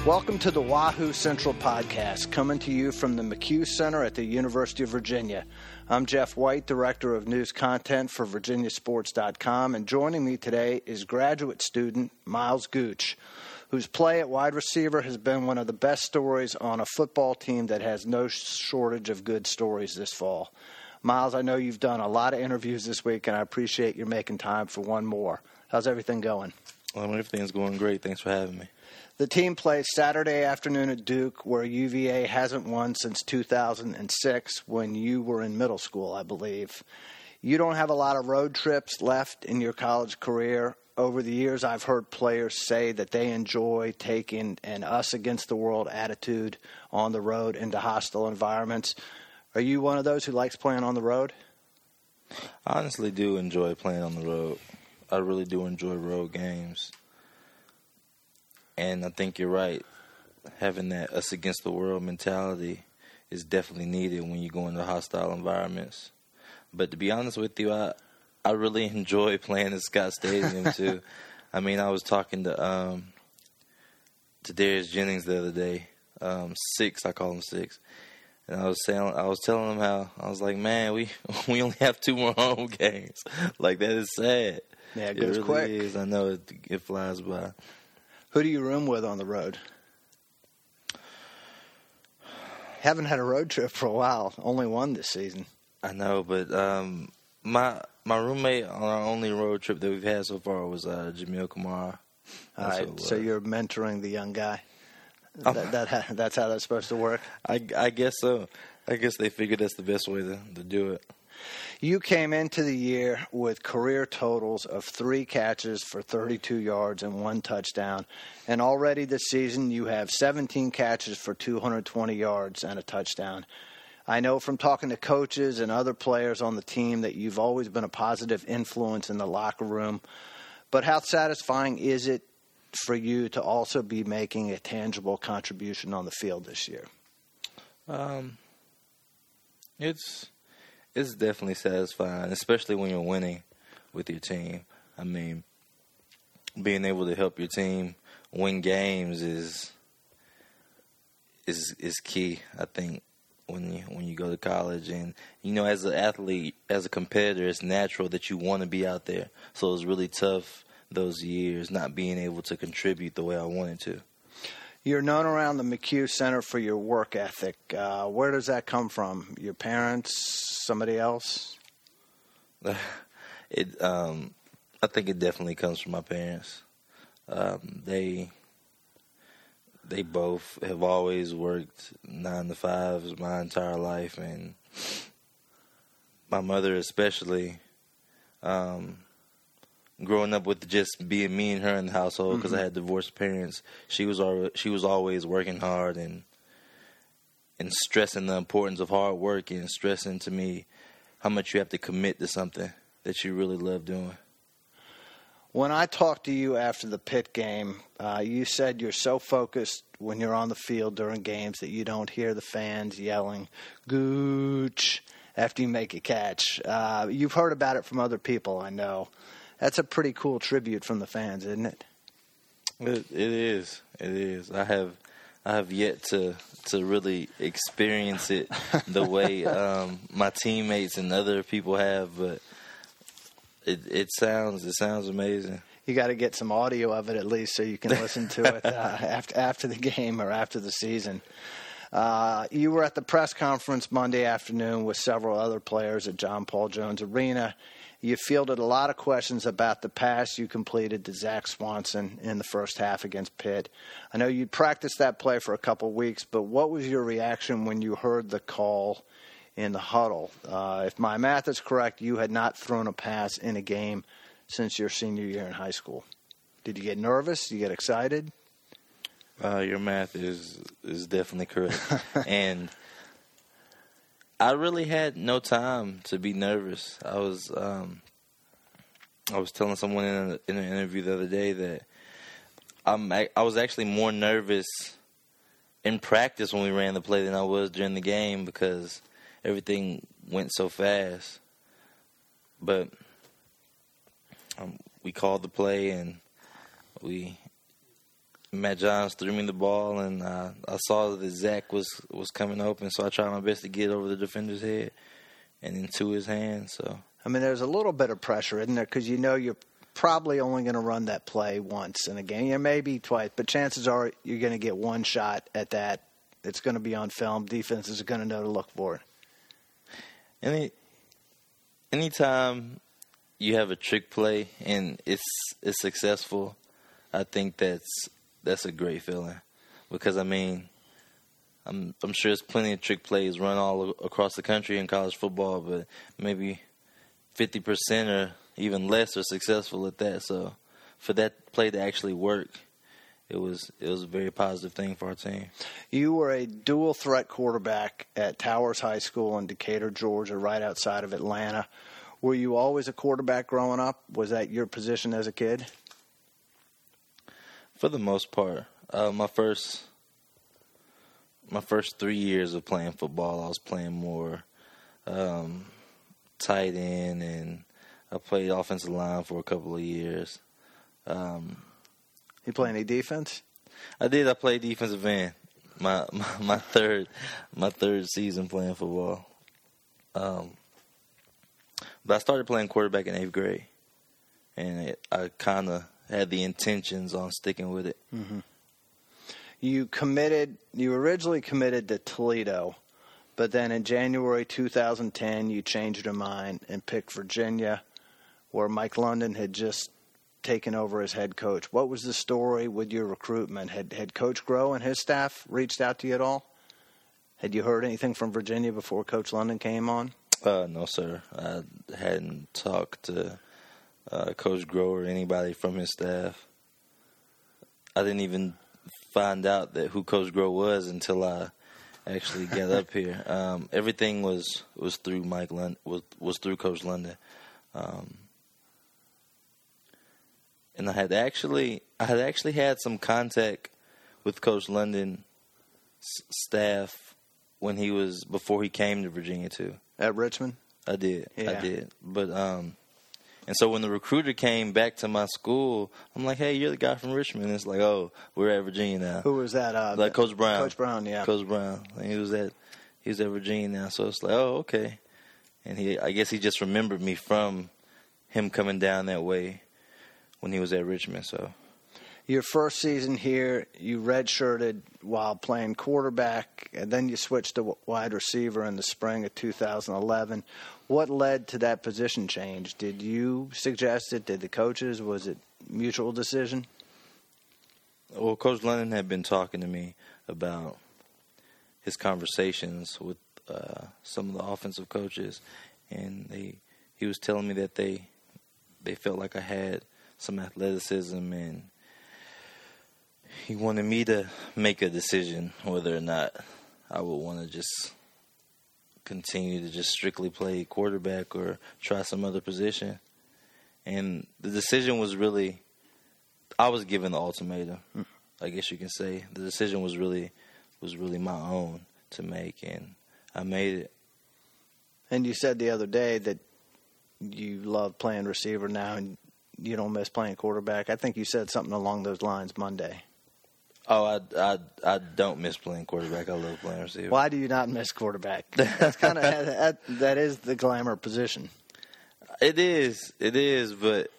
Welcome to the Wahoo Central Podcast, coming to you from the McHugh Center at the University of Virginia. I'm Jeff White, Director of News Content for VirginiaSports.com, and joining me today is graduate student Miles Gooch, whose play at wide receiver has been one of the best stories on a football team that has no shortage of good stories this fall. Miles, I know you've done a lot of interviews this week, and I appreciate you making time for one more. How's everything going? Well, everything's going great. Thanks for having me. The team plays Saturday afternoon at Duke, where UVA hasn't won since 2006 when you were in middle school, I believe. You don't have a lot of road trips left in your college career. Over the years, I've heard players say that they enjoy taking an us-against-the-world attitude on the road into hostile environments. Are you one of those who likes playing on the road? I honestly do enjoy playing on the road. I really do enjoy road games. And I think you're right. Having that us-against-the-world mentality is definitely needed when you go into hostile environments. But to be honest with you, I really enjoy playing at Scott Stadium, too. I mean, I was talking to Darius Jennings the other day. Six, I call him Six. And I was telling him how, I was like, man, we only have 2 more home games. Like, that is sad. Yeah, it goes really quick. Is. I know it flies by. Who do you room with on the road? Haven't had a road trip for a while. Only one this season. I know, but my roommate on our only road trip that we've had so far was Jamil Kamara. All right, so you're mentoring the young guy. That's how that's supposed to work? I guess so. I guess they figured that's the best way to do it. You came into the year with career totals of 3 catches for 32 yards and 1 touchdown. And already this season you have 17 catches for 220 yards and a touchdown. I know from talking to coaches and other players on the team that you've always been a positive influence in the locker room. But how satisfying is it for you to also be making a tangible contribution on the field this year? It's definitely satisfying, especially when you're winning with your team. I mean, being able to help your team win games is key, I think, when you go to college. And, you know, as an athlete, as a competitor, it's natural that you want to be out there. So it's really tough those years not being able to contribute the way I wanted to. You're known around the McHugh Center for your work ethic. Where does that come from? Your parents? Somebody else? I think it definitely comes from my parents. They both have always worked 9 to 5s my entire life, and my mother especially. Growing up with just being me and her in the household because I had divorced parents, she was always working hard and stressing the importance of hard work and stressing to me how much you have to commit to something that you really love doing. When I talked to you after the Pitt game, you said you're so focused when you're on the field during games that you don't hear the fans yelling, "Gooch," after you make a catch. You've heard about it from other people, I know. That's a pretty cool tribute from the fans, isn't it? It is. It is. I have yet to really experience it the way my teammates and other people have, but it sounds amazing. You got to get some audio of it at least so you can listen to it after the game or after the season. You were at the press conference Monday afternoon with several other players at John Paul Jones Arena. You fielded a lot of questions about the pass you completed to Zach Swanson in the first half against Pitt. I know you practiced that play for a couple weeks, but what was your reaction when you heard the call in the huddle? If my math is correct, you had not thrown a pass in a game since your senior year in high school. Did you get nervous? Did you get excited? Your math is definitely correct. And I really had no time to be nervous. I was telling someone in an interview the other day that I was actually more nervous in practice when we ran the play than I was during the game because everything went so fast. But we called the play and we Matt Johns threw me the ball, and I saw that Zach was coming open, so I tried my best to get over the defender's head and into his hand. So I mean, there's a little bit of pressure, isn't there? Because you know you're probably only going to run that play once in a game. Yeah, maybe twice, but chances are you're going to get one shot at that. It's going to be on film. Defenses are going to know to look for it. Anytime you have a trick play and it's successful, I think that's a great feeling. Because, I mean, I'm sure there's plenty of trick plays run all across the country in college football, but maybe 50% or even less are successful at that. So for that play to actually work, it was a very positive thing for our team. You were a dual threat quarterback at Towers High School in Decatur, Georgia, right outside of Atlanta. Were you always a quarterback growing up? Was that your position as a kid? For the most part, my first 3 years of playing football, I was playing more tight end, and I played offensive line for a couple of years. You play any defense? I did. I played defensive end. My third season playing football. But I started playing quarterback in 8th grade, and I kind of had the intentions on sticking with it. Mm-hmm. You originally committed to Toledo, but then in January 2010 you changed your mind and picked Virginia, where Mike London had just taken over as head coach. What was the story with your recruitment? Had Coach Groh and his staff reached out to you at all? Had you heard anything from Virginia before Coach London came on? No, sir. I hadn't talked to Coach Groh or anybody from his staff. I didn't even find out that who Coach Groh was until I actually got up here. Everything was through Mike London, was through Coach London. And I had actually had some contact with Coach London's staff before he came to Virginia too. At Richmond? I did. Yeah. I did. But and so when the recruiter came back to my school, I'm like, "Hey, you're the guy from Richmond." And it's like, "Oh, we're at Virginia now." Who was that? Like Coach Brown. Coach Brown, yeah. Coach Brown. And he was at Virginia now. So it's like, "Oh, okay." And I guess he just remembered me from him coming down that way when he was at Richmond. So your first season here, you redshirted while playing quarterback, and then you switched to wide receiver in the spring of 2011. What led to that position change? Did you suggest it? Did the coaches? Was it mutual decision? Well, Coach London had been talking to me about his conversations with some of the offensive coaches, and he was telling me that they felt like I had some athleticism, and he wanted me to make a decision whether or not I would want to just continue to just strictly play quarterback or try some other position. And the decision was really, I was given the ultimatum, I guess you can say. The decision was really my own to make, and I made it. And you said the other day that you love playing receiver now and you don't miss playing quarterback. I think you said something along those lines Monday. Oh, I don't miss playing quarterback. I love playing receiver. Why do you not miss quarterback? That's kind of that is the glamour position. It is, but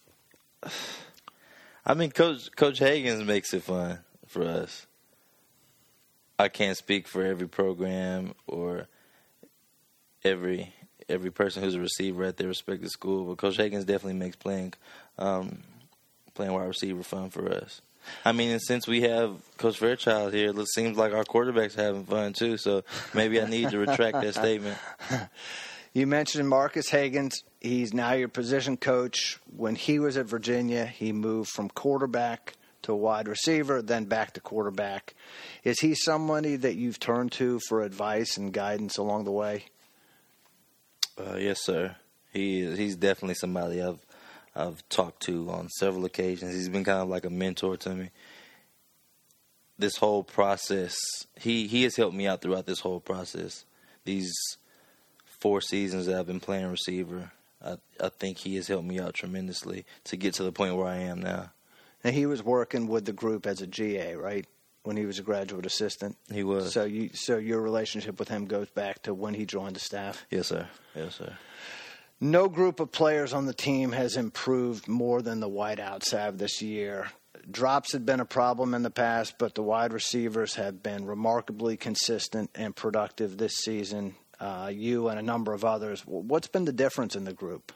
I mean, Coach Hagans makes it fun for us. I can't speak for every program or every person who's a receiver at their respective school, but Coach Hagans definitely makes playing wide receiver fun for us. I mean, and since we have Coach Fairchild here, it seems like our quarterback's having fun too, so maybe I need to retract that statement. You mentioned Marcus Hagans. He's now your position coach. When he was at Virginia, he moved from quarterback to wide receiver, then back to quarterback. Is he somebody that you've turned to for advice and guidance along the way? Yes, sir. He's definitely somebody I've talked to on several occasions. He's been kind of like a mentor to me. This whole process, he has helped me out throughout this whole process. These 4 seasons that I've been playing receiver, I think he has helped me out tremendously to get to the point where I am now. Now, he was working with the group as a GA, right, when he was a graduate assistant? He was. So your relationship with him goes back to when he joined the staff? Yes, sir. Yes, sir. No group of players on the team has improved more than the wideouts have this year. Drops had been a problem in the past, but the wide receivers have been remarkably consistent and productive this season. You and a number of others. What's been the difference in the group?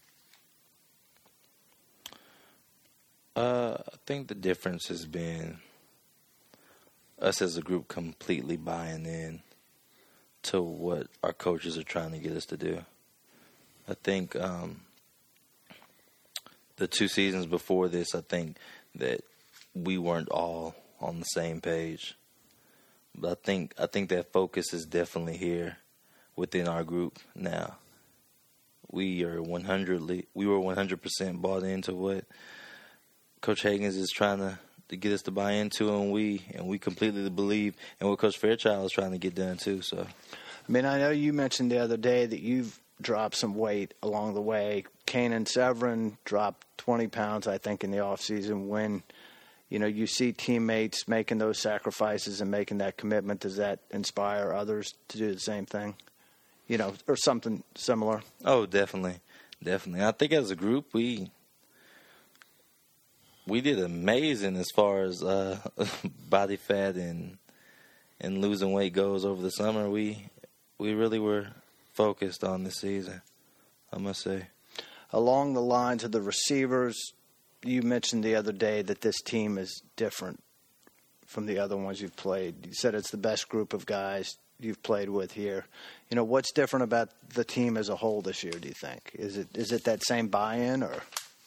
I think the difference has been us as a group completely buying in to what our coaches are trying to get us to do. I think the 2 seasons before this, I think that we weren't all on the same page. But I think that focus is definitely here within our group now. We were 100% bought into what Coach Hagans is trying to get us to buy into, and we completely believe in what Coach Fairchild is trying to get done too. So, I mean, I know you mentioned the other day that you've dropped some weight along the way. Kanan Severin dropped 20 pounds, I think, in the off season. When you see teammates making those sacrifices and making that commitment, does that inspire others to do the same thing? Or something similar? Oh, definitely. I think as a group, we did amazing as far as body fat and losing weight goes over the summer. We really were focused on this season, I must say. Along the lines of the receivers, you mentioned the other day that this team is different from the other ones you've played. You said it's the best group of guys you've played with here. What's different about the team as a whole this year, do you think? Is it that same buy-in, or?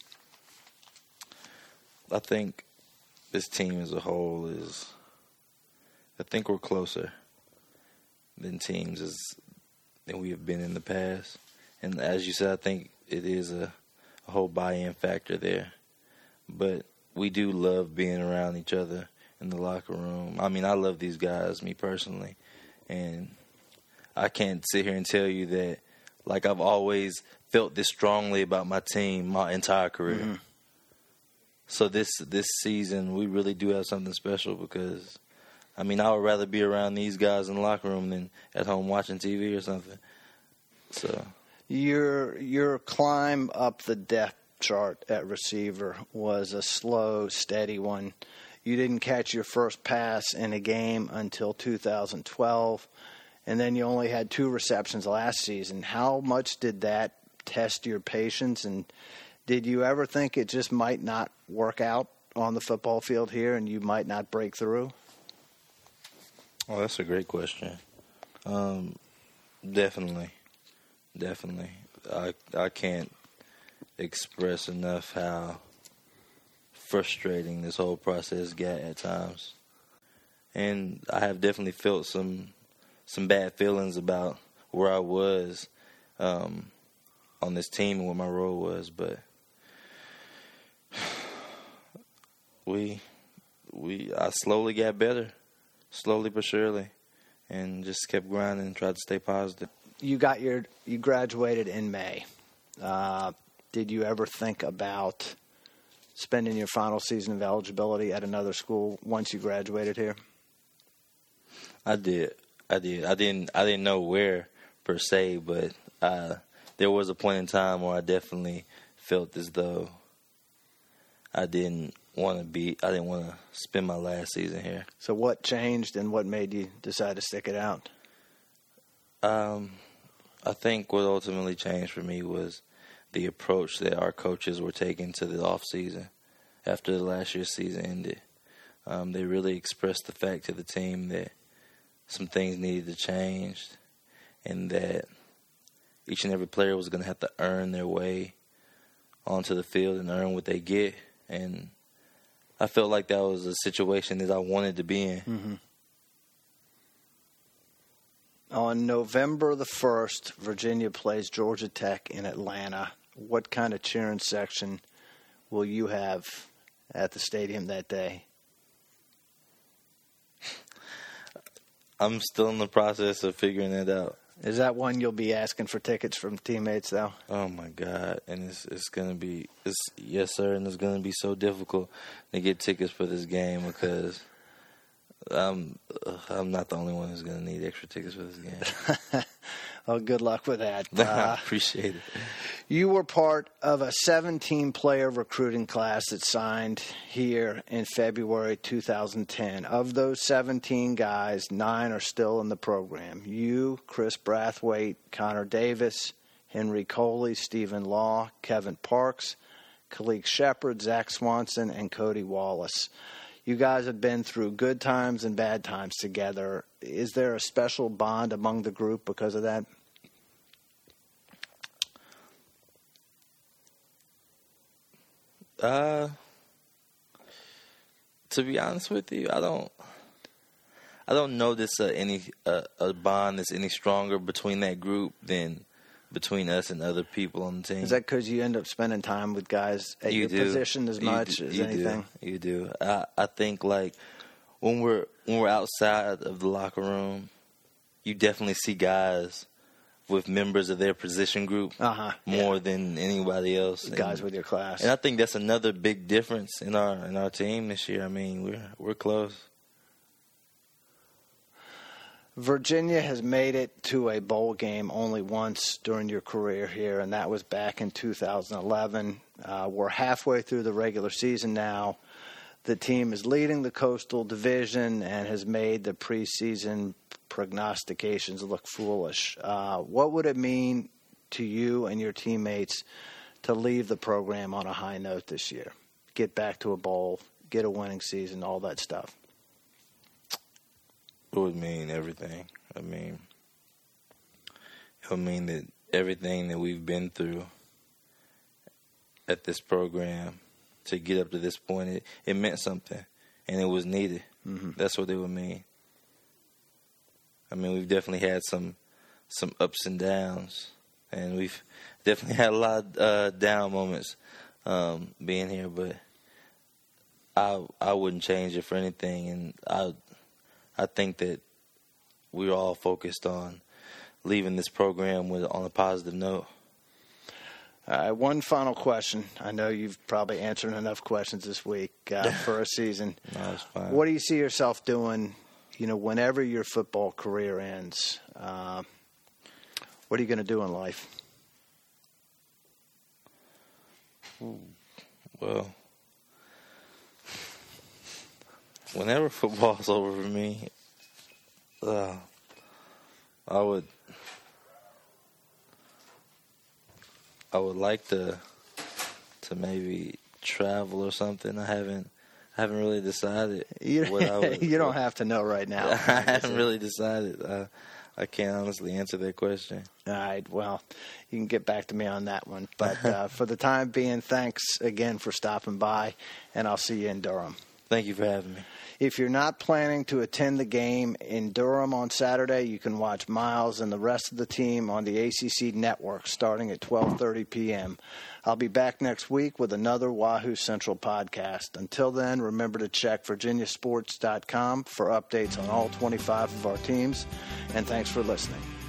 I think this team as a whole I think we're closer than teams than we have been in the past. And as you said, I think it is a whole buy-in factor there. But we do love being around each other in the locker room. I mean, I love these guys, me personally. And I can't sit here and tell you that, like, I've always felt this strongly about my team my entire career. Mm-hmm. So this season, we really do have something special because, I mean, I would rather be around these guys in the locker room than at home watching TV or something. So your climb up the depth chart at receiver was a slow, steady one. You didn't catch your first pass in a game until 2012, and then you only had 2 receptions last season. How much did that test your patience, and did you ever think it just might not work out on the football field here and you might not break through? Well, that's a great question. Definitely. I can't express enough how frustrating this whole process got at times. And I have definitely felt some bad feelings about where I was on this team and what my role was, but I slowly got better, slowly but surely, and just kept grinding and tried to stay positive. You graduated in May. Did you ever think about spending your final season of eligibility at another school once you graduated here? I did. I didn't know where per se, but there was a point in time where I definitely felt as though I didn't want to spend my last season here. So what changed and what made you decide to stick it out? I think what ultimately changed for me was the approach that our coaches were taking to the off season after the last year's season ended. They really expressed the fact to the team that some things needed to change and that each and every player was going to have to earn their way onto the field and earn what they get. And I felt like that was a situation that I wanted to be in. Mm-hmm. On November the 1st, Virginia plays Georgia Tech in Atlanta. What kind of cheering section will you have at the stadium that day? I'm still in the process of figuring that out. Is that one you'll be asking for tickets from teammates, though? Oh my God! And it's gonna be yes, sir, and it's gonna be so difficult to get tickets for this game because I'm not the only one who's gonna need extra tickets for this game. Well, good luck with that. I appreciate it. You were part of a 17-player recruiting class that signed here in February 2010. Of those 17 guys, 9 are still in the program. You, Chris Brathwaite, Connor Davis, Henry Coley, Stephen Law, Kevin Parks, Khalid Shepard, Zach Swanson, and Cody Wallace. You guys have been through good times and bad times together. Is there a special bond among the group because of that? To be honest with you, I don't notice a bond that's any stronger between that group than between us and other people on the team. Is that because you end up spending time with guys at your position as much as anything? You do. I think like when we're outside of the locker room, you definitely see guys with members of their position group more than anybody else. Guys with your class. And I think that's another big difference in our team this year. I mean, we're close. Virginia has made it to a bowl game only once during your career here, and that was back in 2011. We're halfway through the regular season now. The team is leading the Coastal Division and has made the preseason prognostications look foolish. What would it mean to you and your teammates to leave the program on a high note this year? Get back to a bowl, get a winning season, all that stuff. It would mean everything. I mean, it would mean that everything that we've been through at this program to get up to this point, it meant something, and it was needed. Mm-hmm. That's what it would mean. I mean, we've definitely had some ups and downs, and we've definitely had a lot of down moments being here, but I wouldn't change it for anything, and I think that we're all focused on leaving this program on a positive note. One final question. I know you've probably answered enough questions this week for a season. No, it's fine. What do you see yourself doing, whenever your football career ends? What are you going to do in life? Well, whenever football's over for me, I would like to maybe travel or something. I haven't really decided what I would. You don't have to know right now. I haven't really decided. I can't honestly answer that question. All right. Well, you can get back to me on that one. But for the time being, thanks again for stopping by, and I'll see you in Durham. Thank you for having me. If you're not planning to attend the game in Durham on Saturday, you can watch Miles and the rest of the team on the ACC Network starting at 12:30 p.m. I'll be back next week with another Wahoo Central podcast. Until then, remember to check virginiasports.com for updates on all 25 of our teams, and thanks for listening.